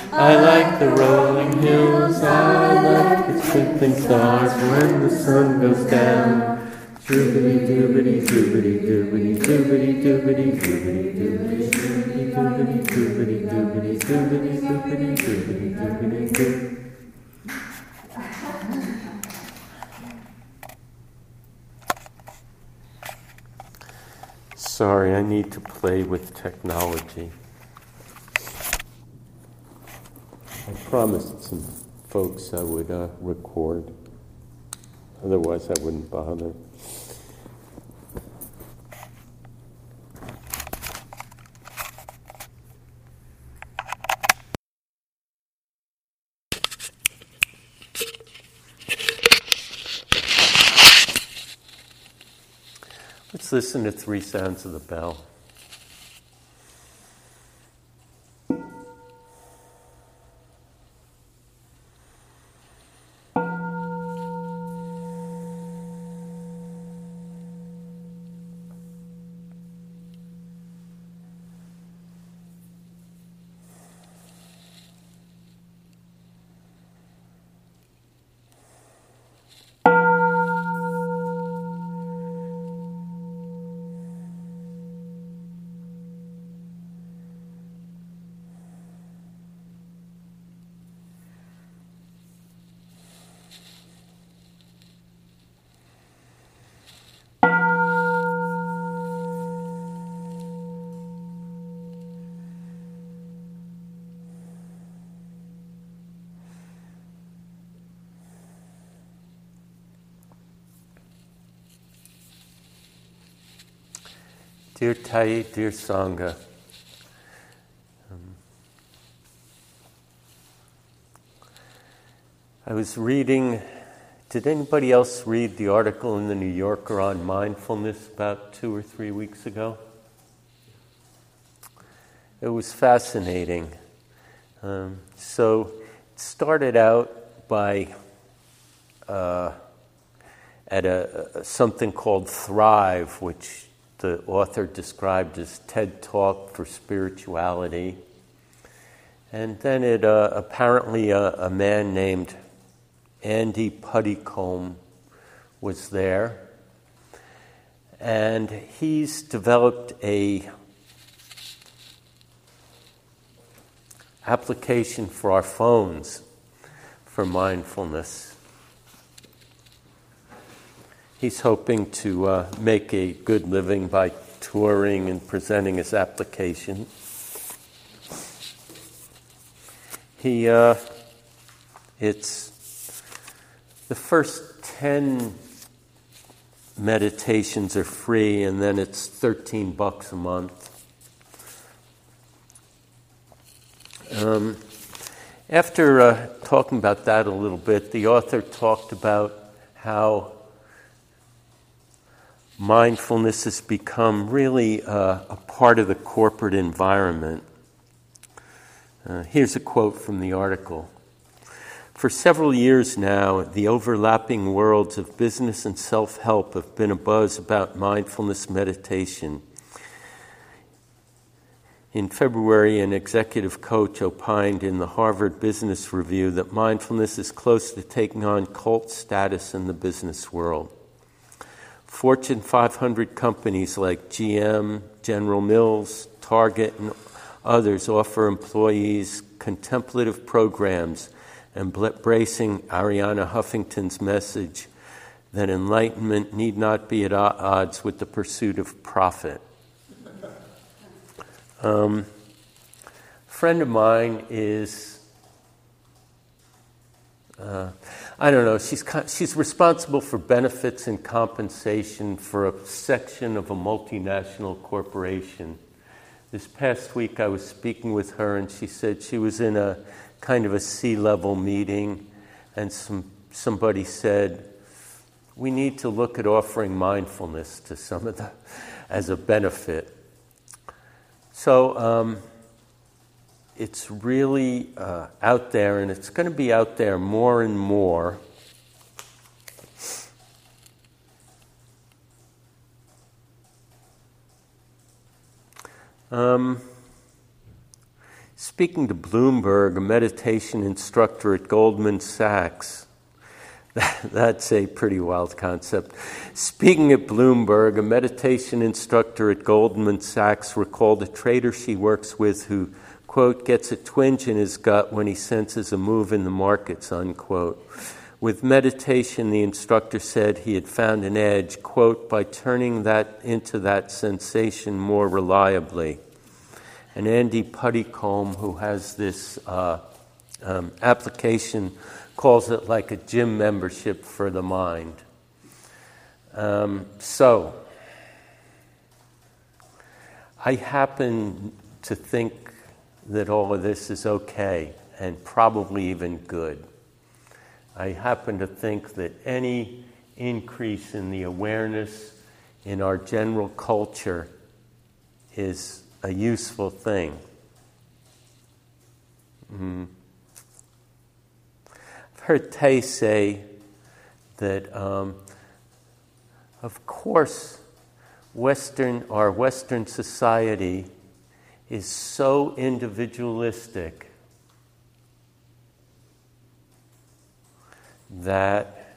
I like the rolling hills, I like the twinkling stars when the sun goes down. Doobity doobity doobity doobity doobity doobity doobity doobity doobity doobity doobity doobity doobity doobity doobity doobity doobity. Sorry, I need to play with technology. I promised some folks I would record. Otherwise, I wouldn't bother. Let's listen to 3 sounds of the bell. Dear Tai, dear Sangha, I was reading, did anybody else read the article in the New Yorker on mindfulness about 2 or 3 weeks ago? It was fascinating. So it started out by at something called Thrive, which the author described as TED Talk for spirituality. And then it apparently a man named Andy Puddicombe was there. And he's developed a application for our phones for mindfulness. He's hoping to make a good living by touring and presenting his application. It's the first 10 meditations are free, and then it's $13 a month. After talking about that a little bit, the author talked about how mindfulness has become really a part of the corporate environment. Here's a quote from the article. For several years now, the overlapping worlds of business and self-help have been abuzz about mindfulness meditation. In February, an executive coach opined in the Harvard Business Review that mindfulness is close to taking on cult status in the business world. Fortune 500 companies like GM, General Mills, Target, and others offer employees contemplative programs embracing Arianna Huffington's message that enlightenment need not be at odds with the pursuit of profit. A friend of mine is, she's responsible for benefits and compensation for a section of a multinational corporation. This past week I was speaking with her, and she said she was in a kind of a C-level meeting, and somebody said, we need to look at offering mindfulness to some of the, as a benefit. So it's really out there, and it's going to be out there more and more. speaking to Bloomberg, a meditation instructor at Goldman Sachs. That's a pretty wild concept. Speaking at Bloomberg, a meditation instructor at Goldman Sachs recalled a trader she works with who, quote, gets a twinge in his gut when he senses a move in the markets, unquote. With meditation, the instructor said he had found an edge, quote, by turning that into that sensation more reliably. And Andy Puddicombe, who has this application, calls it like a gym membership for the mind. So, I happen to think that all of this is okay and probably even good. I happen to think that any increase in the awareness in our general culture is a useful thing. I've heard Tay say that, of course, our Western society is so individualistic that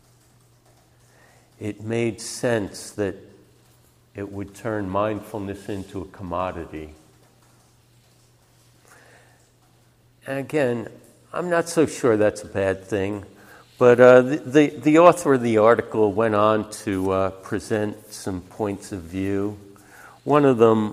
it made sense that it would turn mindfulness into a commodity. And again, I'm not so sure that's a bad thing, but the author of the article went on to present some points of view. One of them,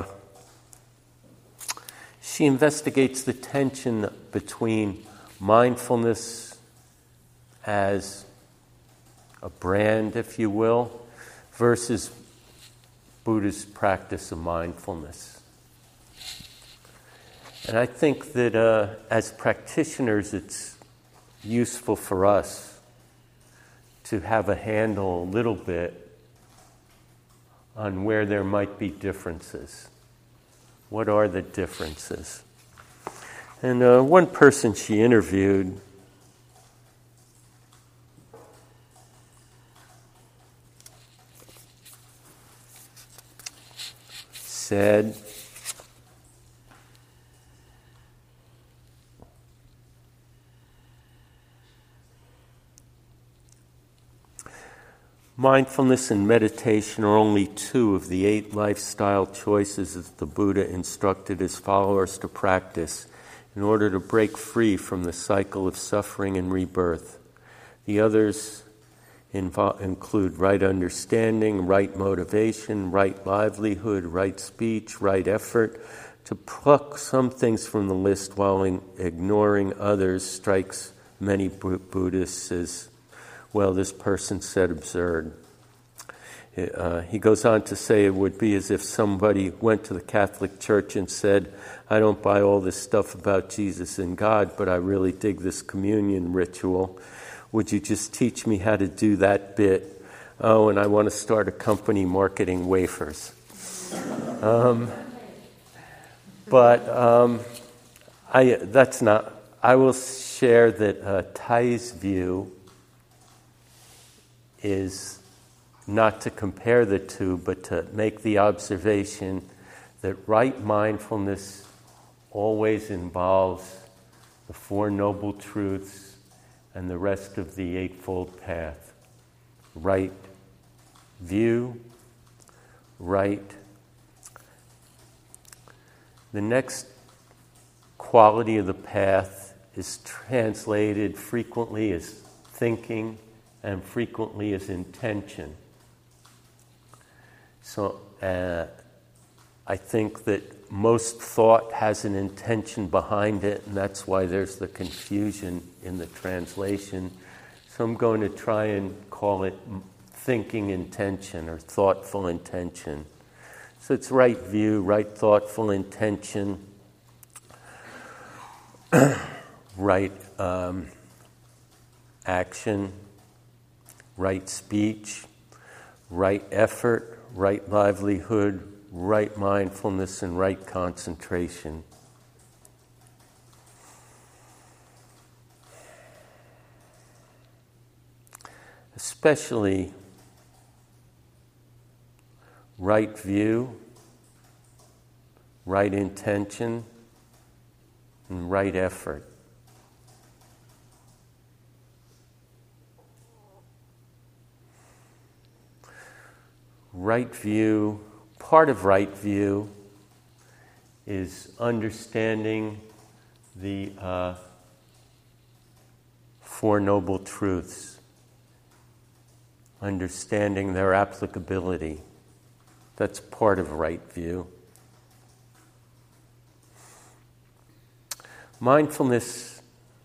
she investigates the tension between mindfulness as a brand, if you will, versus Buddha's practice of mindfulness. And I think that as practitioners, it's useful for us to have a handle a little bit on where there might be differences. What are the differences? And one person she interviewed said, mindfulness and meditation are only two of the 8 lifestyle choices that the Buddha instructed his followers to practice in order to break free from the cycle of suffering and rebirth. The others include right understanding, right motivation, right livelihood, right speech, right effort. To pluck some things from the list while ignoring others strikes many Buddhists as, well, this person said absurd. He goes on to say it would be as if somebody went to the Catholic Church and said, I don't buy all this stuff about Jesus and God, but I really dig this communion ritual. Would you just teach me how to do that bit? Oh, and I want to start a company marketing wafers. I will share that Thay's view is not to compare the two, but to make the observation that right mindfulness always involves the Four Noble Truths and the rest of the Eightfold Path. Right view, right. The next quality of the path is translated frequently as thinking and frequently as intention. So I think that most thought has an intention behind it, and that's why there's the confusion in the translation. So I'm going to try and call it thinking intention or thoughtful intention. So it's right view, right thoughtful intention, right action, right speech, right effort, right livelihood, right mindfulness, and right concentration. Especially right view, right intention, and right effort. Right view, part of right view is understanding the Four Noble Truths, understanding their applicability. That's part of right view. Mindfulness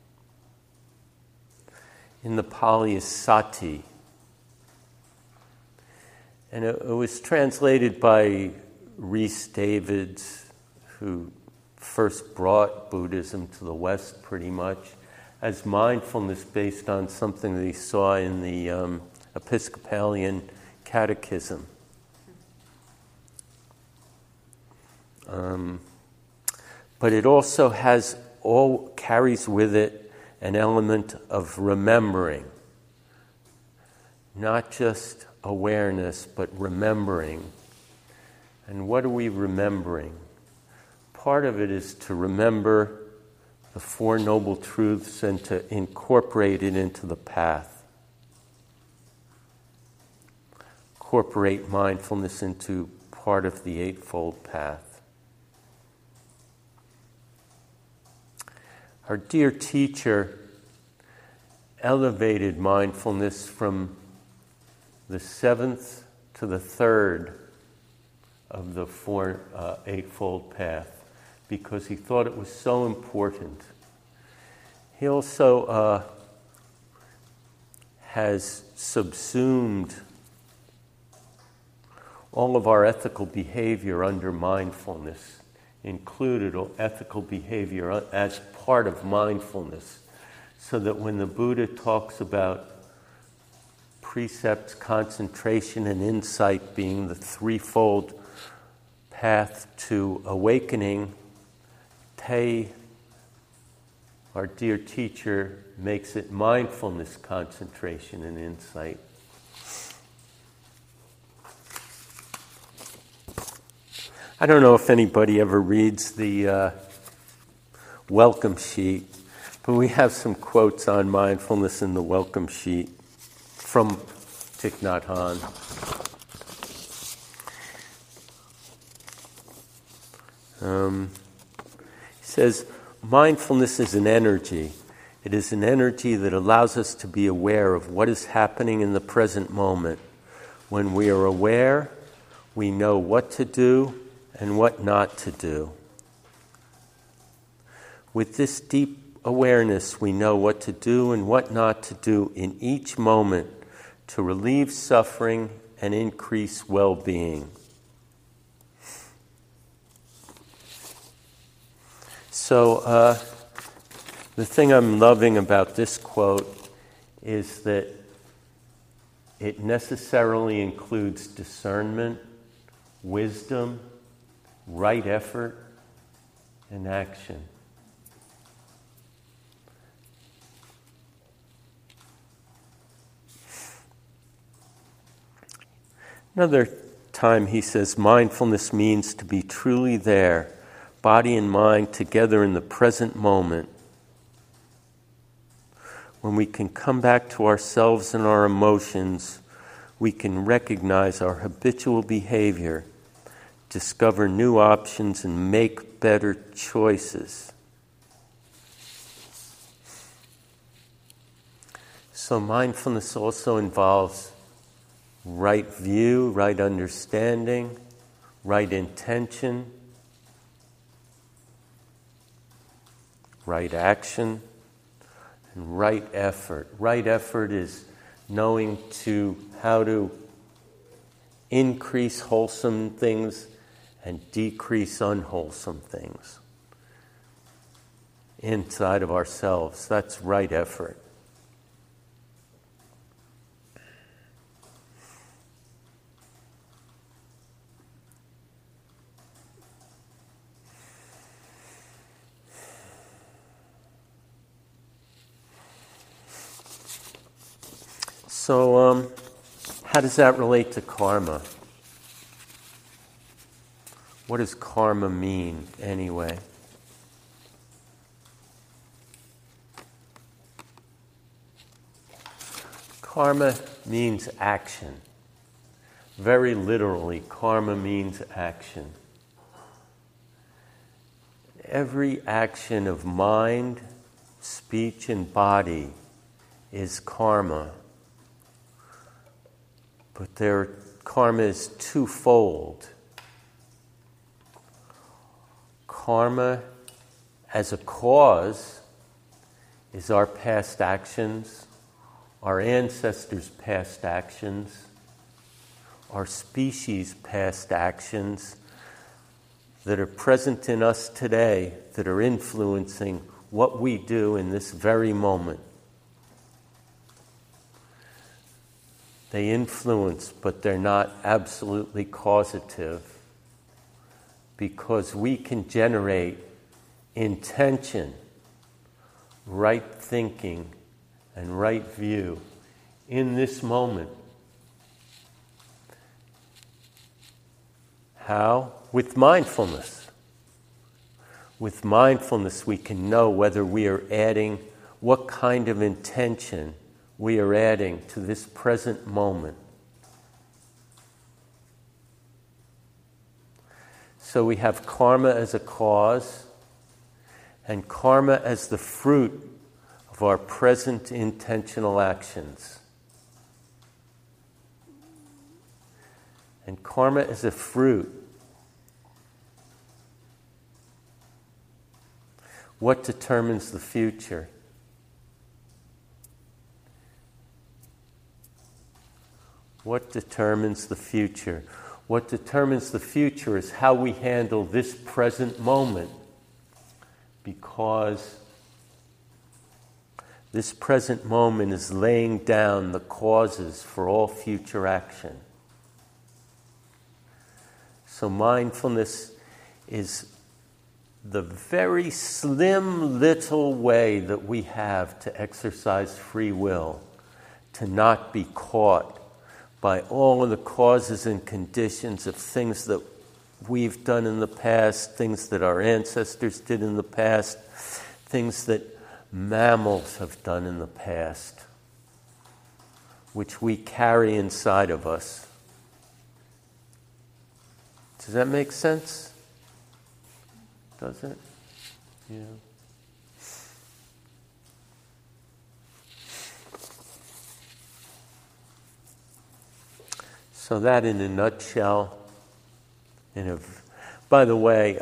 in the Pali is sati. And it was translated by Rhys Davids, who first brought Buddhism to the West pretty much, as mindfulness based on something that he saw in the Episcopalian Catechism. But it also carries with it an element of remembering, not just awareness, but remembering. And what are we remembering? Part of it is to remember the Four Noble Truths and to incorporate it into the path. Incorporate mindfulness into part of the Eightfold Path. Our dear teacher elevated mindfulness from the seventh to the third of the Eightfold Path because he thought it was so important. He also has subsumed all of our ethical behavior under mindfulness, included ethical behavior as part of mindfulness, so that when the Buddha talks about precepts, concentration, and insight being the threefold path to awakening, Thay, our dear teacher, makes it mindfulness, concentration, and insight. I don't know if anybody ever reads the welcome sheet, but we have some quotes on mindfulness in the welcome sheet from Thich Nhat Hanh. He says, mindfulness is an energy. It is an energy that allows us to be aware of what is happening in the present moment. When we are aware, we know what to do and what not to do. With this deep awareness, we know what to do and what not to do in each moment to relieve suffering and increase well-being. So the thing I'm loving about this quote is that it necessarily includes discernment, wisdom, right effort, and action. Another time he says, mindfulness means to be truly there, body and mind together in the present moment. When we can come back to ourselves and our emotions, we can recognize our habitual behavior, discover new options, and make better choices. So mindfulness also involves right view, right understanding, right intention, right action, and right effort. Right effort is knowing how to increase wholesome things and decrease unwholesome things inside of ourselves. That's right effort. So, how does that relate to karma? What does karma mean, anyway? Karma means action. Very literally, karma means action. Every action of mind, speech, and body is karma. But karma is twofold. Karma as a cause is our past actions, our ancestors' past actions, our species' past actions that are present in us today, that are influencing what we do in this very moment. They influence, but they're not absolutely causative, because we can generate intention, right thinking, and right view in this moment. How? With mindfulness. With mindfulness, we can know whether we are adding, what kind of intention we are adding to this present moment. So we have karma as a cause, and karma as the fruit of our present intentional actions. And karma is a fruit. What determines the future? What determines the future? What determines the future is how we handle this present moment, because this present moment is laying down the causes for all future action. So mindfulness is the very slim little way that we have to exercise free will, to not be caught by all of the causes and conditions of things that we've done in the past, things that our ancestors did in the past, things that mammals have done in the past, which we carry inside of us. Does that make sense? Does it? Yeah. So that in a nutshell. By the way,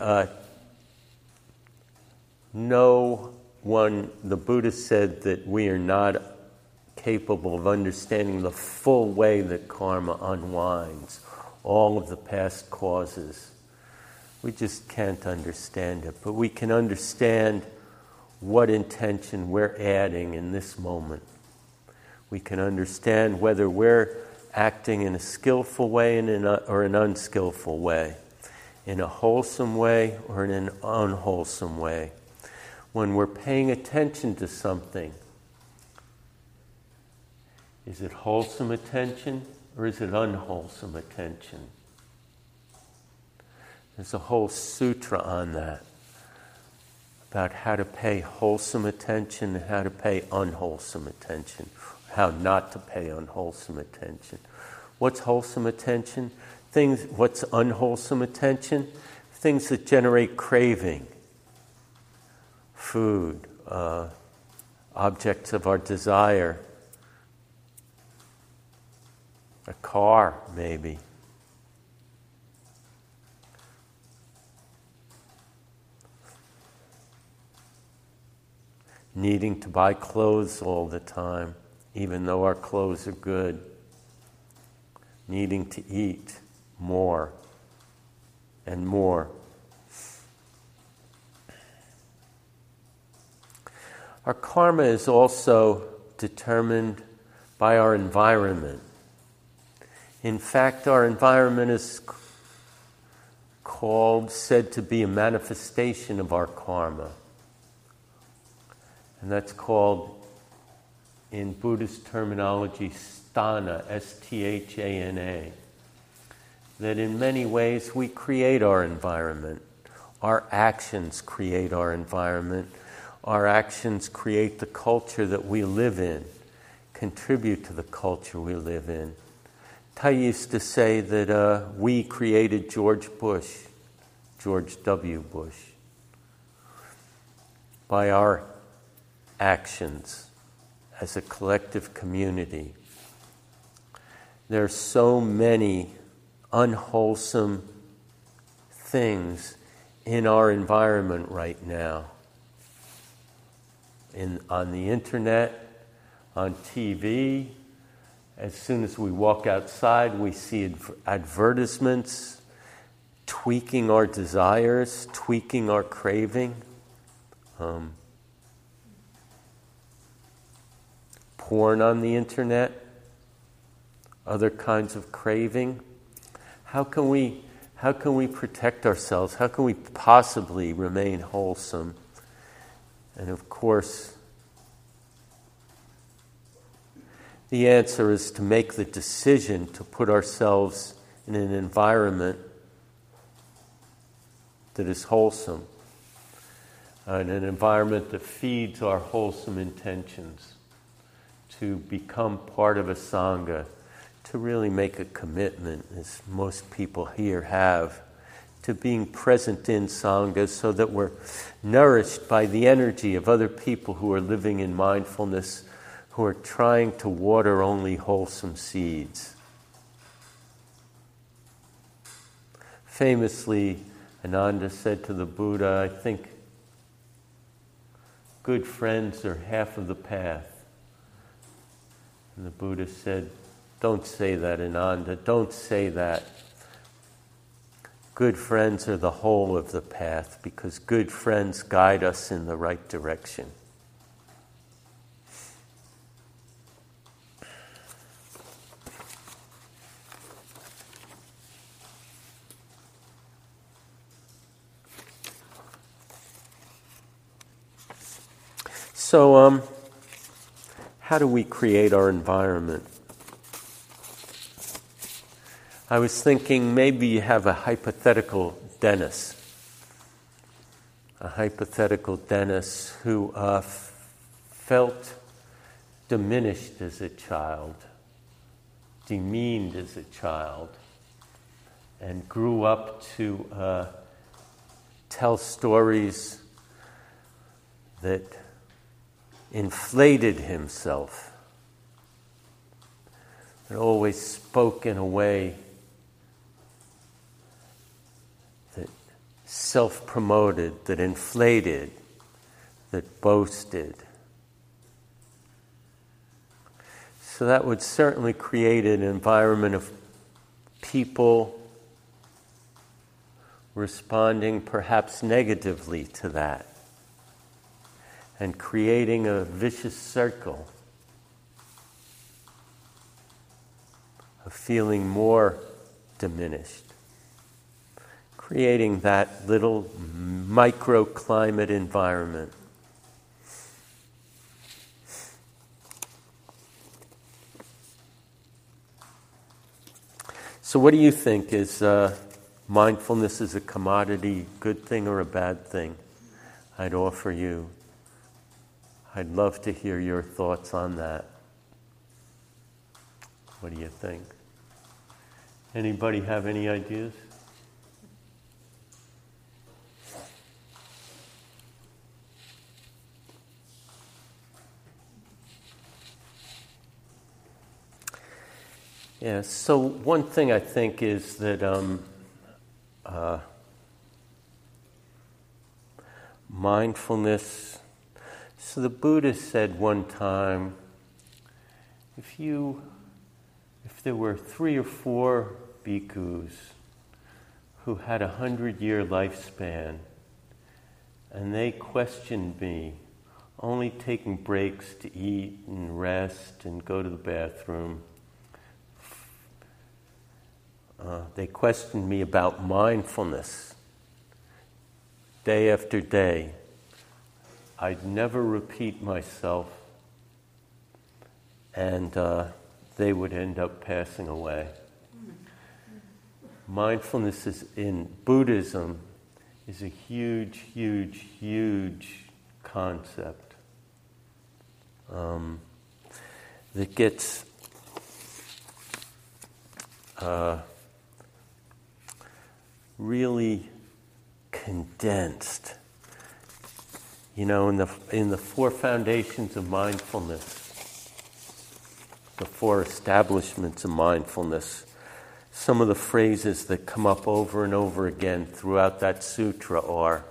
no one, the Buddha said that we are not capable of understanding the full way that karma unwinds all of the past causes. We just can't understand it. But we can understand what intention we're adding in this moment. We can understand whether we're acting in a skillful way or an unskillful way, in a wholesome way or in an unwholesome way. When we're paying attention to something, is it wholesome attention or is it unwholesome attention? There's a whole sutra on that, about how to pay wholesome attention and how to pay unwholesome attention, how not to pay unwholesome attention. What's wholesome attention? What's unwholesome attention? Things that generate craving. Food, objects of our desire, a car maybe. Needing to buy clothes all the time, even though our clothes are good. Needing to eat more and more. Our karma is also determined by our environment. In fact, our environment is said to be a manifestation of our karma. And that's called, in Buddhist terminology, sthana, S-T-H-A-N-A. That in many ways we create our environment. Our actions create our environment. Our actions create the culture that we live in, contribute to the culture we live in. Ty used to say that we created George W. Bush, by our actions as a collective community. There are so many unwholesome things in our environment right now. On the internet, on TV. As soon as we walk outside, we see advertisements tweaking our desires, tweaking our craving. Porn on the internet, other kinds of craving. How can we protect ourselves? How can we possibly remain wholesome? And of course, the answer is to make the decision to put ourselves in an environment that is wholesome, in an environment that feeds our wholesome intentions, to become part of a Sangha, to really make a commitment, as most people here have, to being present in Sangha so that we're nourished by the energy of other people who are living in mindfulness, who are trying to water only wholesome seeds. Famously, Ananda said to the Buddha, I think good friends are half of the path. And the Buddha said, don't say that, Ananda, don't say that. Good friends are the whole of the path, because good friends guide us in the right direction. So, how do we create our environment? I was thinking maybe you have a hypothetical Dennis. A hypothetical Dennis who felt diminished as a child, demeaned as a child, and grew up to tell stories that inflated himself, and always spoke in a way that self-promoted, that inflated, that boasted. So that would certainly create an environment of people responding perhaps negatively to that, and creating a vicious circle of feeling more diminished, creating that little microclimate environment. So what do you think? Is mindfulness as a commodity good thing or a bad thing? I'd offer you. I'd love to hear your thoughts on that. What do you think? Anybody have any ideas? Yeah, so one thing I think is that mindfulness. So the Buddha said one time, if there were 3 or 4 bhikkhus who had 100-year lifespan, and they questioned me, only taking breaks to eat and rest and go to the bathroom, they questioned me about mindfulness day after day, I'd never repeat myself, and they would end up passing away. Mindfulness is, in Buddhism, is a huge, huge, huge concept. that gets really condensed. You know, in the four foundations of mindfulness, the four establishments of mindfulness, some of the phrases that come up over and over again throughout that sutra are: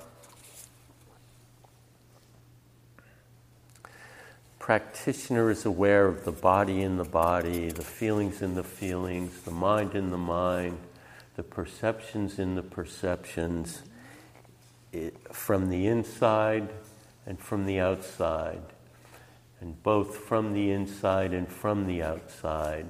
practitioner is aware of the body in the body, the feelings in the feelings, the mind in the mind, the perceptions in the perceptions, from the inside and from the outside, and both from the inside and from the outside.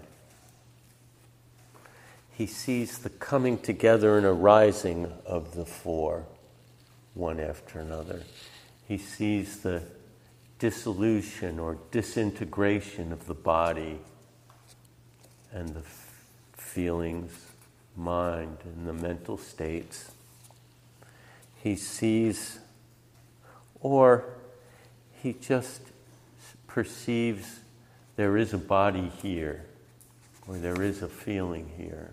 He sees the coming together and arising of the four, one after another. He sees the dissolution or disintegration of the body and the feelings, mind, and the mental states. He sees, or he just perceives there is a body here, or there is a feeling here.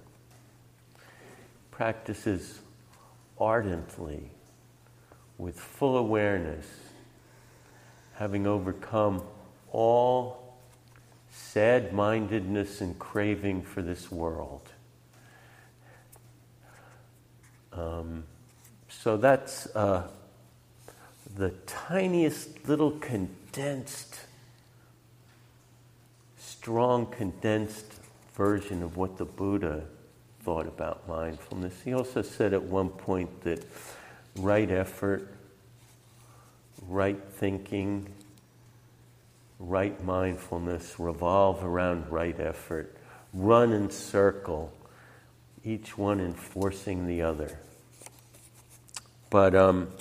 Practices ardently, with full awareness, having overcome all sad-mindedness and craving for this world. So that's the tiniest little condensed, strong condensed version of what the Buddha thought about mindfulness. He also said at one point that right effort, right thinking, right mindfulness revolve around right effort, run in circle, each one enforcing the other. But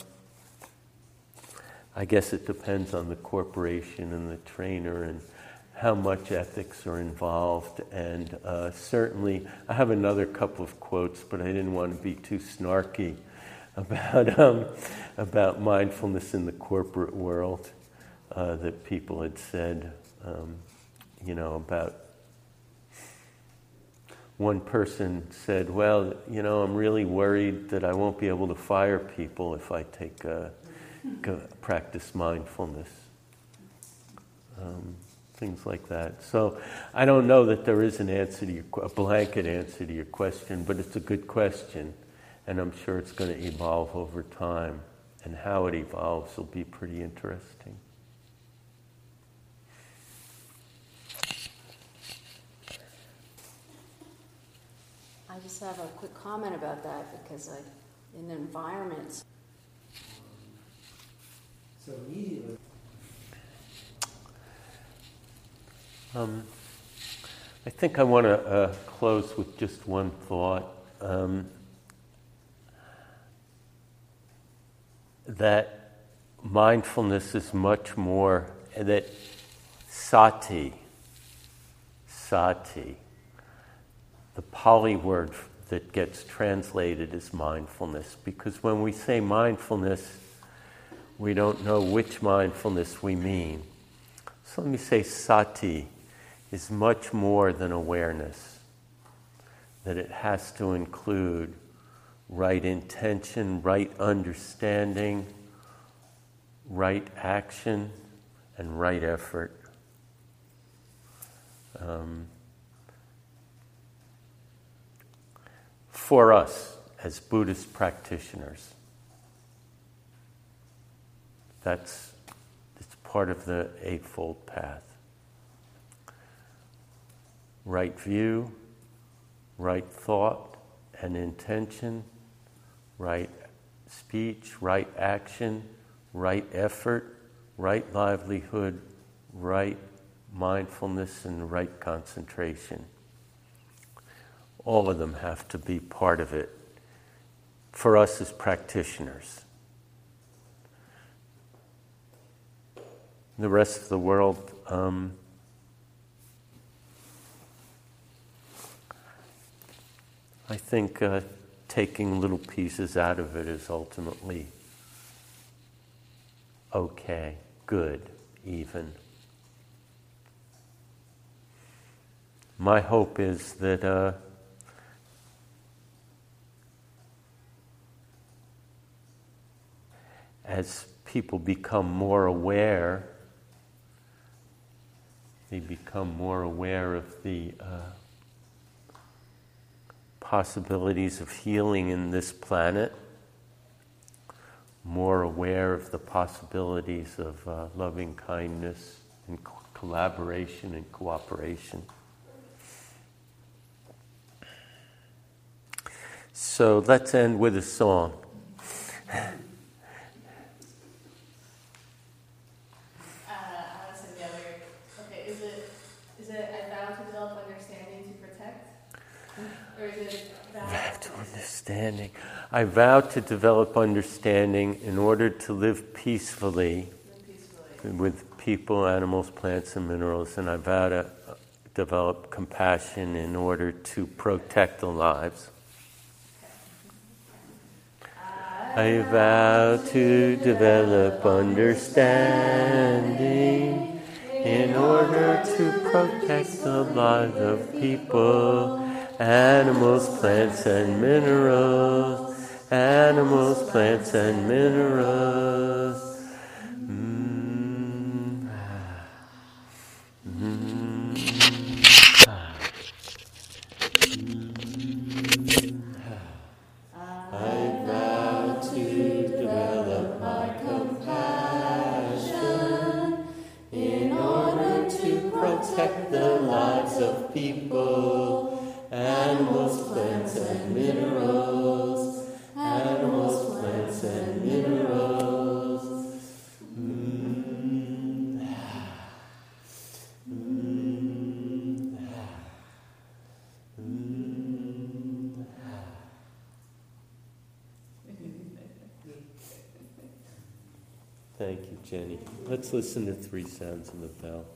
I guess it depends on the corporation and the trainer and how much ethics are involved. And certainly, I have another couple of quotes, but I didn't want to be too snarky about mindfulness in the corporate world that people had said, about. One person said, well, I'm really worried that I won't be able to fire people if I practice mindfulness. Things like that. So I don't know that there is a blanket answer to your question, but it's a good question, and I'm sure it's going to evolve over time, and how it evolves will be pretty interesting. I just have a quick comment about that because in the environments. So immediately. I think I want to close with just one thought. That mindfulness is much more, that sati, the Pali word that gets translated as mindfulness, because when we say mindfulness, we don't know which mindfulness we mean. So let me say sati is much more than awareness, that it has to include right intention, right understanding, right action, and right effort. For us as Buddhist practitioners, it's part of the Eightfold Path. Right view, right thought and intention, right speech, right action, right effort, right livelihood, right mindfulness, and right concentration. All of them have to be part of it for us as practitioners. The rest of the world, I think taking little pieces out of it is ultimately okay, good, even. my hope is that as people become more aware, they become more aware of the possibilities of healing in this planet, more aware of the possibilities of loving kindness and collaboration and cooperation. So let's end with a song. I vow to develop understanding in order to live peacefully with people, animals, plants, and minerals, and I vow to develop compassion in order to protect the lives. I vow to develop understanding in order to protect the lives of people, animals, plants, and minerals. Animals, plants, and minerals. I vow to develop my compassion in order to protect the lives of people, animals, plants, and minerals. Animals, plants, and minerals. Thank you, Jenny. Let's listen to 3 sounds of the bell.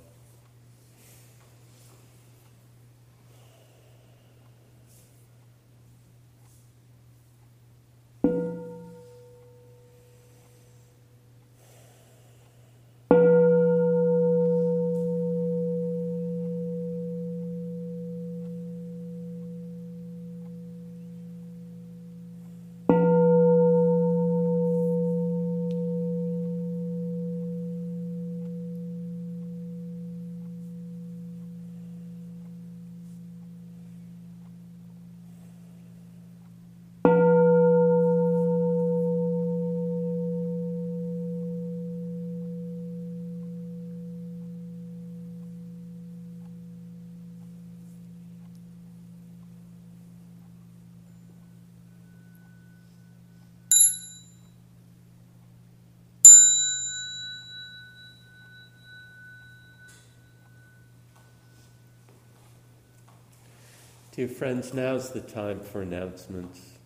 Dear friends, now's the time for announcements.